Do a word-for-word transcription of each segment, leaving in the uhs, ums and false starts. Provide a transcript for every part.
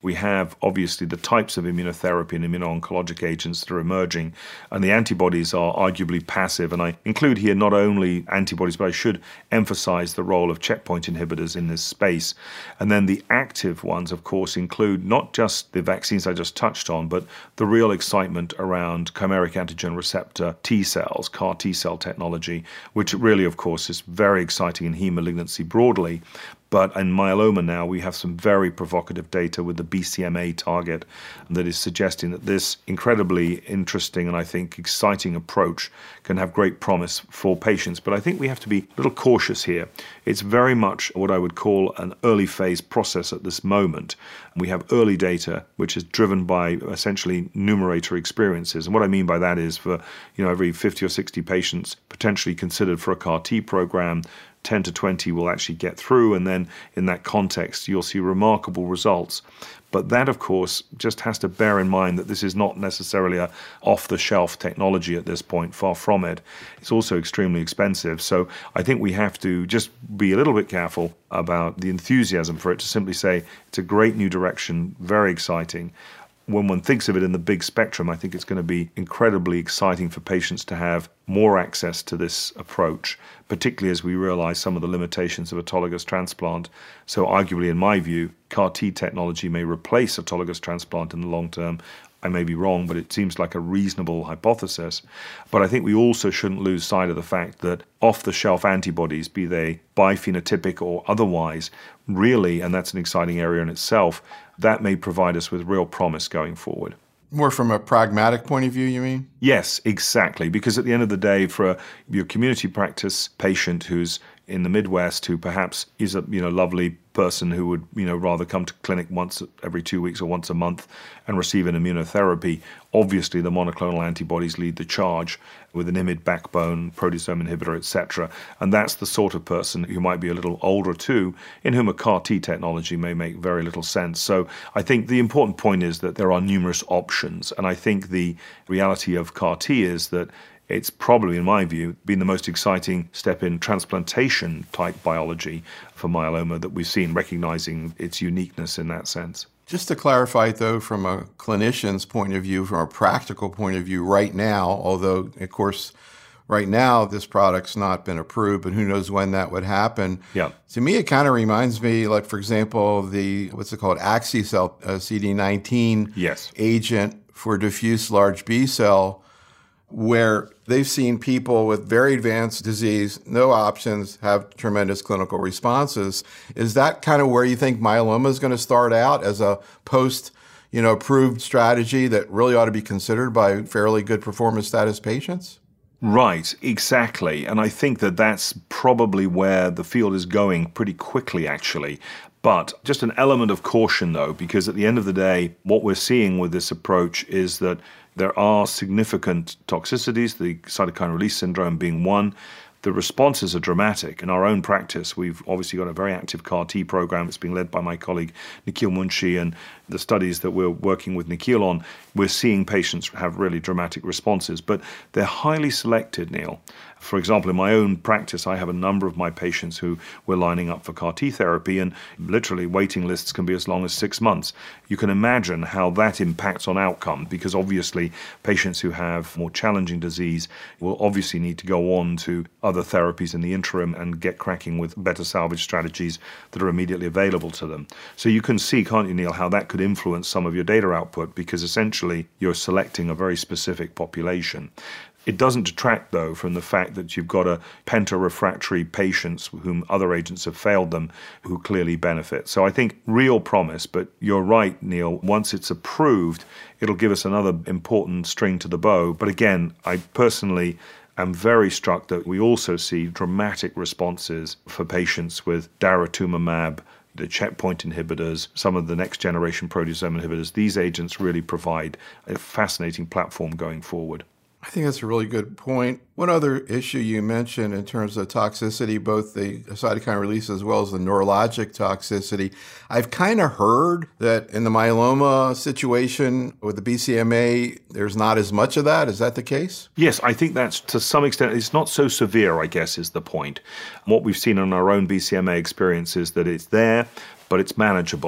we have obviously the types of immunotherapy and immuno-oncologic agents that are emerging, and the antibodies are arguably passive. And I include here not only antibodies, but I should emphasize the role of checkpoint inhibitors in this space. And then the active ones, of course, include not just the vaccines I just touched on, but the real excitement around chimeric antigen receptor T cells, CAR T cell technology, which really, of course, is very exciting in heme malignancy broadly. But in myeloma now, we have some very provocative data with the B C M A target that is suggesting that this incredibly interesting and I think exciting approach can have great promise for patients. But I think we have to be a little cautious here. It's very much what I would call an early phase process at this moment. We have early data, which is driven by essentially numerator experiences. And what I mean by that is for, you know, every fifty or sixty patients potentially considered for a CAR T program, ten to twenty will actually get through, and then in that context you'll see remarkable results. But that, of course, just has to bear in mind that this is not necessarily a off-the-shelf technology at this point, far from it. It's also extremely expensive. So I think we have to just be a little bit careful about the enthusiasm for it to simply say it's a great new direction, very exciting. When one thinks of it in the big spectrum, I think it's going to be incredibly exciting for patients to have more access to this approach, particularly as we realize some of the limitations of autologous transplant. So arguably, in my view, CAR T technology may replace autologous transplant in the long term. I may be wrong, but it seems like a reasonable hypothesis. But I think we also shouldn't lose sight of the fact that off-the-shelf antibodies, be they biphenotypic or otherwise, really, and that's an exciting area in itself, that may provide us with real promise going forward. More from a pragmatic point of view, you mean? Yes, exactly. Because at the end of the day, for a, your community practice patient who's in the Midwest, who perhaps is a you know lovely person who would you know rather come to clinic once every two weeks or once a month and receive an immunotherapy, obviously the monoclonal antibodies lead the charge with an I M I D backbone, proteasome inhibitor, et cetera. And that's the sort of person who might be a little older too, in whom a CAR T technology may make very little sense. So I think the important point is that there are numerous options. And I think the reality of CAR T is that it's probably, in my view, been the most exciting step in transplantation-type biology for myeloma that we've seen, recognizing its uniqueness in that sense. Just to clarify, though, from a clinician's point of view, from a practical point of view right now, although, of course, right now this product's not been approved, but who knows when that would happen. Yeah. To me, it kind of reminds me, like, for example, the, what's it called, Axi-cel, uh, C D nineteen yes. agent for diffuse large B-cell, where they've seen people with very advanced disease, no options, have tremendous clinical responses. Is that kind of where you think myeloma is going to start out as a post, you know, approved strategy that really ought to be considered by fairly good performance status patients? Right, exactly. And I think that that's probably where the field is going pretty quickly, actually. But just an element of caution, though, because at the end of the day, what we're seeing with this approach is that there are significant toxicities, the cytokine release syndrome being one. The responses are dramatic. In our own practice, we've obviously got a very active CAR T program. It's being led by my colleague Nikhil Munshi, and the studies that we're working with Nikhil on, we're seeing patients have really dramatic responses. But they're highly selected, Neil. For example, in my own practice, I have a number of my patients who were lining up for CAR T therapy, and literally waiting lists can be as long as six months. You can imagine how that impacts on outcome, because obviously patients who have more challenging disease will obviously need to go on to other therapies in the interim and get cracking with better salvage strategies that are immediately available to them. So you can see, can't you, Neil, how that could influence some of your data output, because essentially you're selecting a very specific population. It doesn't detract, though, from the fact that you've got a penta-refractory patients whom other agents have failed them who clearly benefit. So I think real promise, but you're right, Neil, once it's approved, it'll give us another important string to the bow. But again, I personally am very struck that we also see dramatic responses for patients with daratumumab, the checkpoint inhibitors, some of the next generation proteasome inhibitors. These agents really provide a fascinating platform going forward. I think that's a really good point. One other issue you mentioned in terms of toxicity, both the cytokine release as well as the neurologic toxicity, I've kind of heard that in the myeloma situation with the B C M A, there's not as much of that. Is that the case? Yes, I think that's to some extent, it's not so severe, I guess, is the point. What we've seen in our own B C M A experience is that it's there, but it's manageable.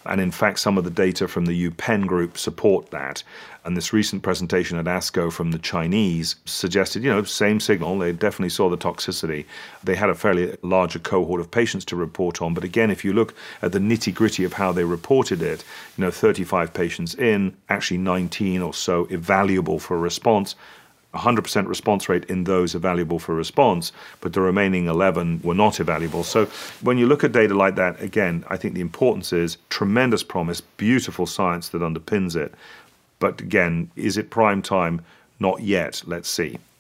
And in fact, some of the data from the UPenn group support that. And this recent presentation at ASCO from the Chinese suggested, you know, same signal. They definitely saw the toxicity. They had a fairly larger cohort of patients to report on. But again, if you look at the nitty gritty of how they reported it, you know, thirty-five patients in, actually nineteen or so evaluable for a response, one hundred percent response rate in those evaluable for response, but the remaining eleven were not evaluable. So when you look at data like that, again, I think the importance is tremendous promise, beautiful science that underpins it. But again, is it prime time? Not yet. Let's see.